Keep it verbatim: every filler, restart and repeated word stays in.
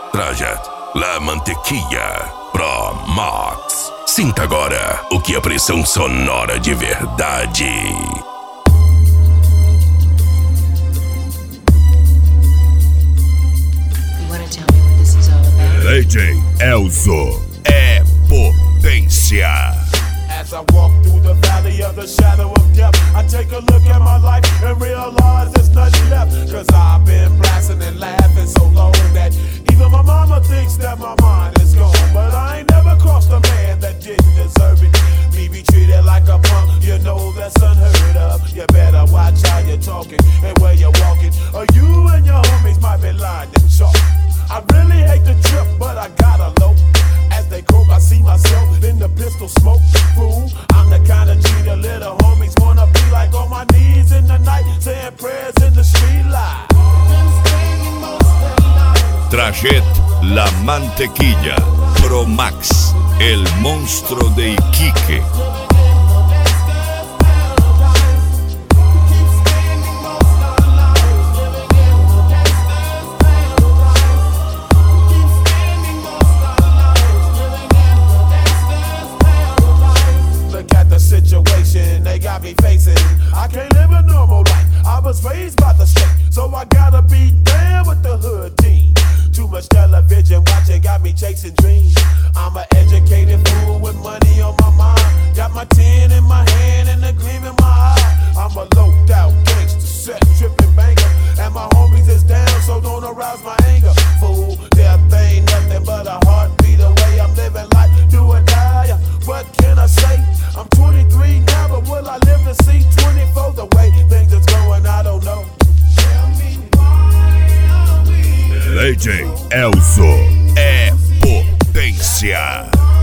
Trajet La Mantequilla Pro Max. Sinta agora o que a pressão sonora de verdade. D J Elzo é potência. As I walk through the valley of the shadow of death, I take a look at my life and realize there's nothing left. Cause I've been blasting and laughing so long that even my mama thinks that my mind is gone. But I ain't never crossed a man that didn't deserve it. Me be treated like a punk, you know that's unheard of. You better watch how you're talking and where you're walking, or you and your homies might be lying in chalk. I really hate the trip, but I gotta low. As they croak, I see myself in the pistol smoke. Fool, I'm the kind of G the little homies wanna be like, on my knees in the night, saying prayers in the street light. Trajet La Mantequilla Pro Max, el monstruo de Iquique. Situation they got me facing, I can't live a normal life. I was raised by the state, so I gotta be down with the hood team. Too much television watching got me chasing dreams. I'm an educated fool with money on my mind. Got my tin in my hand and a gleam in my eye. I'm a loped out gangster, set tripping banker, and my homies is down, so don't arouse my anger. Fool, death ain't nothing but a heartbeat away. I'm living life, do or die. What can I say? I'm twenty-three now, but will I live to see twenty-four? The way things is going, I don't know. Tell me why are we D J Elzo é potência.